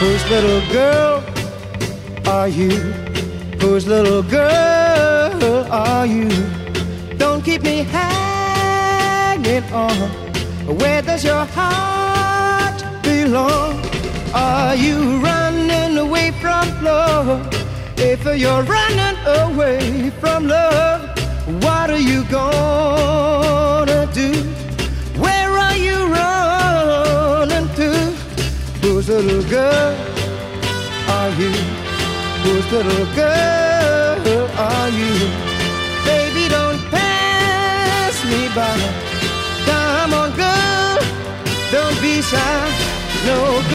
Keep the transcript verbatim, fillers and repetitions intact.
Whose little girl are you? Whose little girl are you? Don't keep me hanging on. Where does your heart belong? Are you running away from love? If you're running away from love, what are you gonna do? Where are you running to? Whose little girl are you? Whose little girl are you? Baby, don't pass me by. Come on, girl, don't be shy. No.